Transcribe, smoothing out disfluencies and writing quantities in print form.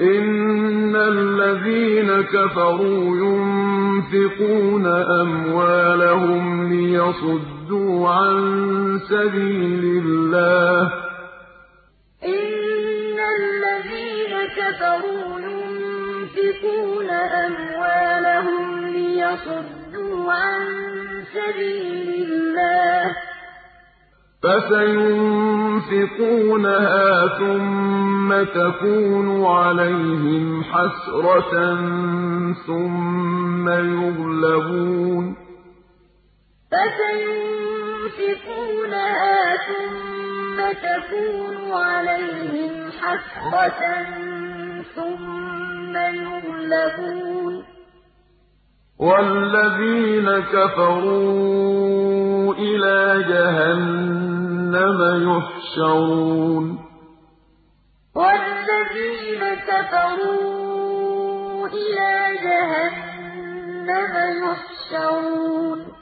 إِنَّ الَّذِينَ كَفَرُوا يُنفِقُونَ أَمْوَالَهُمْ لِيَصُدُّوا عَن سَبِيلِ اللَّهِ ۚ فَسَيُنفِقُونَهَا ثُمَّ تَكُونُ عَلَيْهِمْ حَسْرَةً ثُمَّ يُغْلَبُونَ ۗ وَالَّذِينَ كَفَرُوا إِلَىٰ جَهَنَّمَ يُحْشَرُونَ وَالَّذِينَ كَفَرُوا إِلَىٰ جَهَنَّمَ يُحْشَرُونَ